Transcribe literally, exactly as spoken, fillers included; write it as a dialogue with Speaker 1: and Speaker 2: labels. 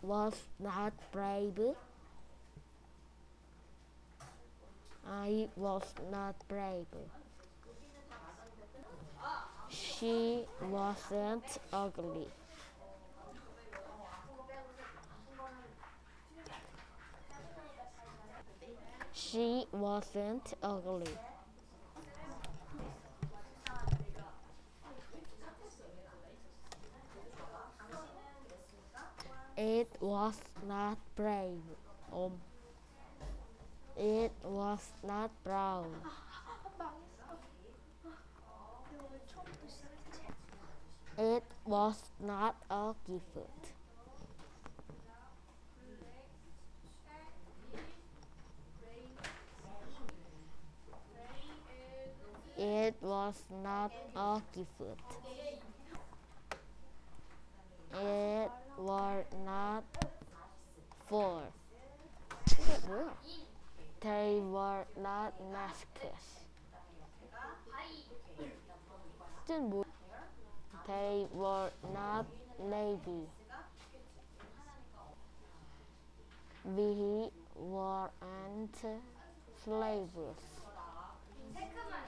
Speaker 1: was not brave. I was not brave. She wasn't ugly. She wasn't ugly. It was not brave. Um, it was not brown. It was not a gift. It was not a gift. It was not for. They were not masks. They were not navy. We weren't slaves.